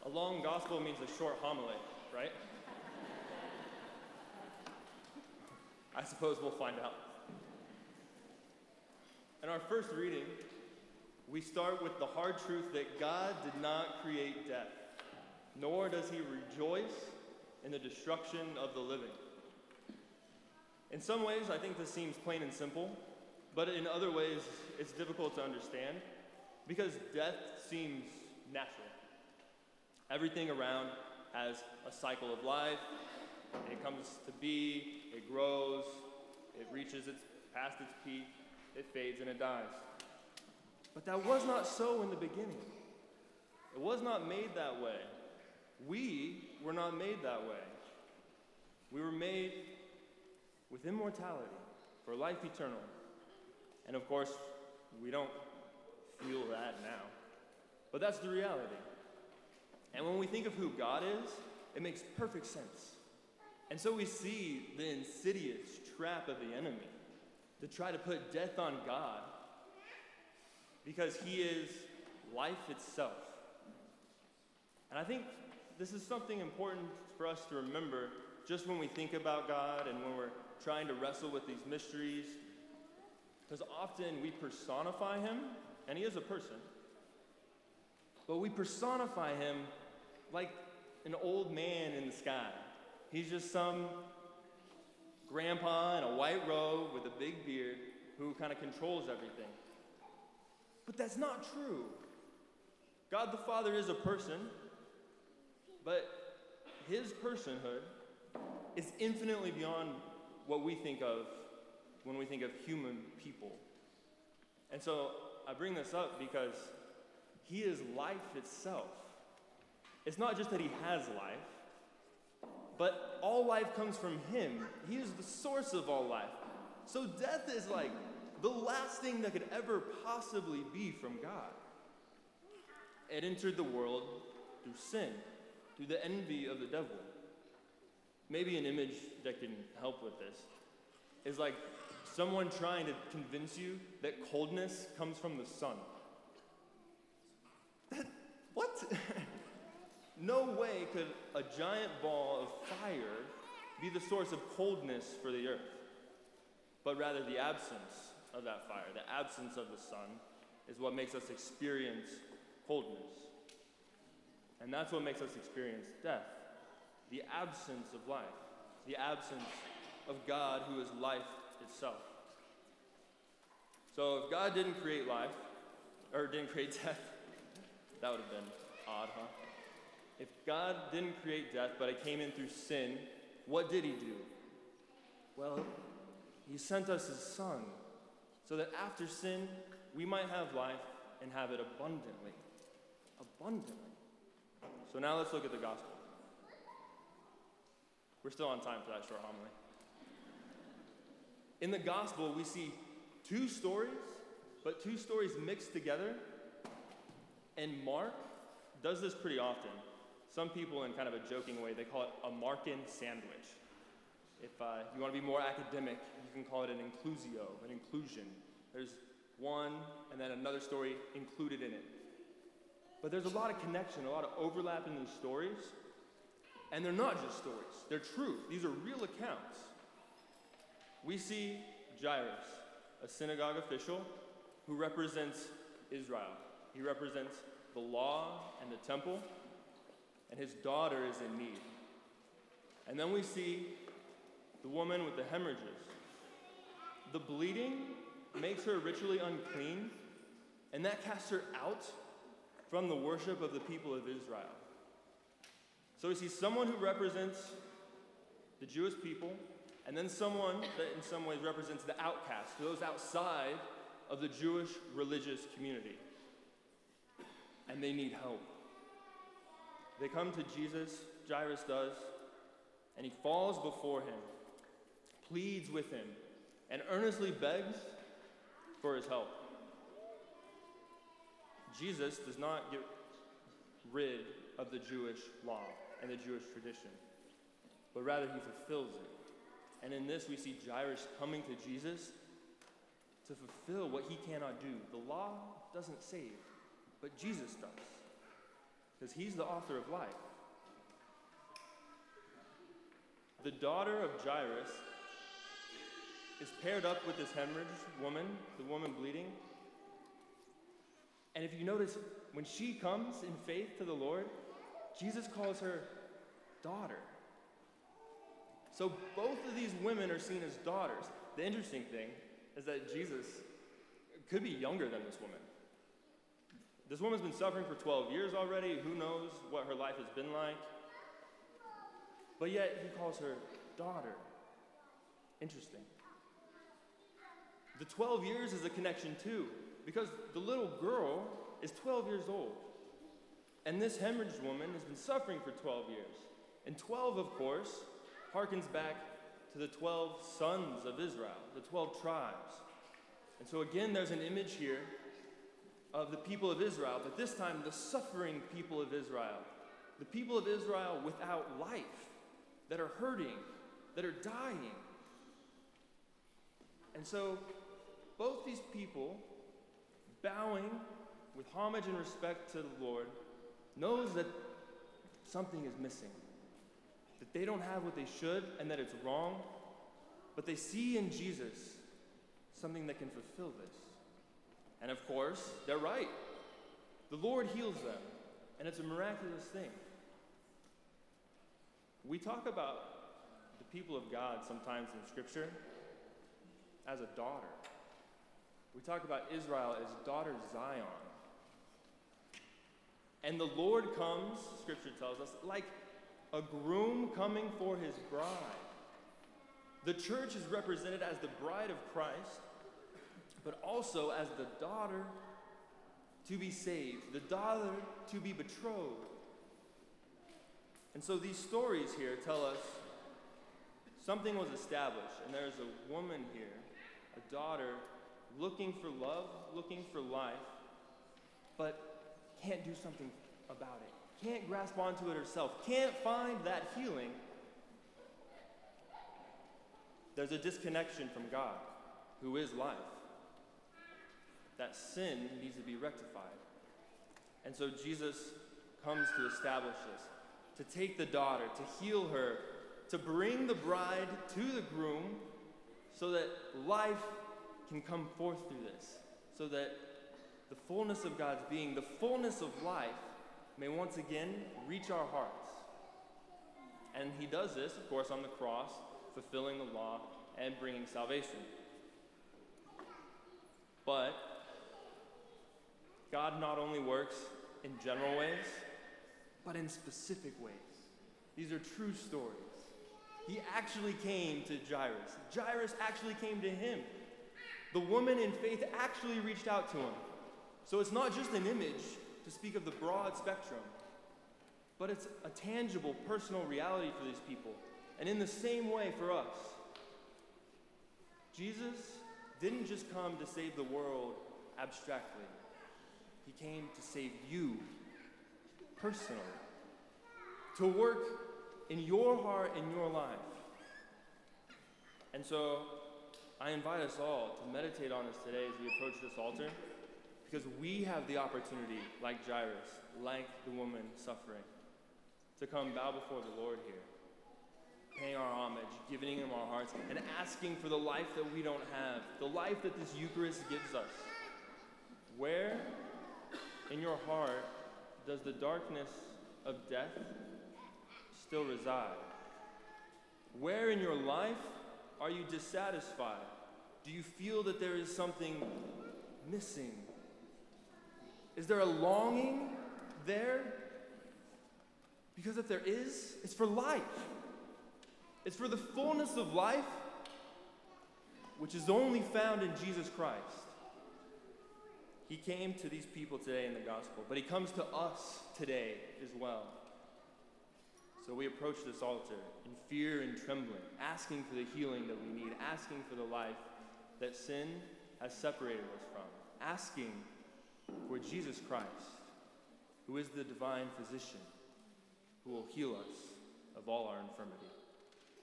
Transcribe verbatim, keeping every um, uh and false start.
long gospel means a short homily, right? I suppose we'll find out. In our first reading, we start with the hard truth that God did not create death, nor does he rejoice in the destruction of the living. In some ways, I think this seems plain and simple, but in other ways, it's difficult to understand because death seems natural. Everything around has a cycle of life. It comes to be, it grows, it reaches its past its peak, it fades and it dies. But that was not so in the beginning. It was not made that way. We were not made that way. We were made with immortality, for life eternal. And of course, we don't feel that now. But that's the reality. And when we think of who God is, it makes perfect sense. And so we see the insidious trap of the enemy to try to put death on God because he is life itself. And I think this is something important for us to remember just when we think about God and when we're trying to wrestle with these mysteries. Because often we personify him, and he is a person, but we personify him like an old man in the sky. He's just some grandpa in a white robe with a big beard who kind of controls everything. But that's not true. God the Father is a person, but his personhood is infinitely beyond what we think of when we think of human people. And so I bring this up because he is life itself. It's not just that he has life, but all life comes from him. He is the source of all life. So death is like the last thing that could ever possibly be from God. It entered the world through sin, through the envy of the devil. Maybe an image that can help with this is like someone trying to convince you that coldness comes from the sun. What? No way could a giant ball of fire be the source of coldness for the earth, but rather the absence of that fire, the absence of the sun, is what makes us experience coldness. And that's what makes us experience death, the absence of life, the absence of God who is life itself. So if God didn't create life, or didn't create death, that would have been odd, huh? If God didn't create death, but it came in through sin, what did he do? Well, he sent us his son, so that after sin, we might have life and have it abundantly. Abundantly. So now let's look at the gospel. We're still on time for that short homily. In the gospel, we see two stories, but two stories mixed together. And Mark does this pretty often. Some people, in kind of a joking way, they call it a Markan sandwich. If uh, you want to be more academic, you can call it an inclusio, an inclusion. There's one and then another story included in it. But there's a lot of connection, a lot of overlap in these stories. And they're not just stories, they're truth. These are real accounts. We see Jairus, a synagogue official who represents Israel. He represents the law and the temple, and his daughter is in need. And then we see the woman with the hemorrhages. The bleeding makes her ritually unclean, and that casts her out from the worship of the people of Israel. So we see someone who represents the Jewish people, and then someone that in some ways represents the outcast, those outside of the Jewish religious community. And they need help. They come to Jesus, Jairus does, and he falls before him, pleads with him, and earnestly begs for his help. Jesus does not get rid of the Jewish law and the Jewish tradition, but rather he fulfills it. And in this we see Jairus coming to Jesus to fulfill what he cannot do. The law doesn't save, but Jesus does. because he's the author of life. The daughter of Jairus is paired up with this hemorrhage woman, the woman bleeding. And if you notice, when she comes in faith to the Lord, Jesus calls her daughter. So both of these women are seen as daughters. The interesting thing is that Jesus could be younger than this woman. This woman's been suffering for twelve years already. Who knows what her life has been like? But yet he calls her daughter. Interesting. The twelve years is a connection too, because the little girl is twelve years old. And this hemorrhaged woman has been suffering for twelve years. And twelve, of course, harkens back to the twelve sons of Israel, the twelve tribes. And so again, there's an image here of the people of Israel, but this time the suffering people of Israel. The people of Israel without life, that are hurting, that are dying. And so both these people, bowing with homage and respect to the Lord, knows that something is missing, that they don't have what they should and that it's wrong, but they see in Jesus something that can fulfill this. And of course, they're right. The Lord heals them, and it's a miraculous thing. We talk about the people of God sometimes in Scripture as a daughter. We talk about Israel as daughter Zion. And the Lord comes, Scripture tells us, like a groom coming for his bride. The church is represented as the bride of Christ, but also as the daughter to be saved, the daughter to be betrothed. And so these stories here tell us something was established, and there's a woman here, a daughter, looking for love, looking for life, but can't do something about it, can't grasp onto it herself, can't find that healing. There's a disconnection from God, who is life. That sin needs to be rectified. And so Jesus comes to establish this, to take the daughter, to heal her, to bring the bride to the groom so that life can come forth through this, so that the fullness of God's being, the fullness of life, may once again reach our hearts. And he does this, of course, on the cross, fulfilling the law and bringing salvation. But God not only works in general ways, but in specific ways. These are true stories. He actually came to Jairus. Jairus actually came to him. The woman in faith actually reached out to him. So it's not just an image to speak of the broad spectrum, but it's a tangible, personal reality for these people. And in the same way for us, Jesus didn't just come to save the world abstractly. He came to save you personally, to work in your heart, in your life. And so I invite us all to meditate on this today as we approach this altar, because we have the opportunity, like Jairus, like the woman suffering, to come bow before the Lord here, paying our homage, giving him our hearts, and asking for the life that we don't have, the life that this Eucharist gives us. Where in your heart does the darkness of death still reside? Where in your life are you dissatisfied? Do you feel that there is something missing? Is there a longing there? Because if there is, it's for life. It's for the fullness of life, which is only found in Jesus Christ. He came to these people today in the gospel, but he comes to us today as well. So we approach this altar in fear and trembling, asking for the healing that we need, asking for the life that sin has separated us from, asking for Jesus Christ, who is the divine physician, who will heal us of all our infirmity.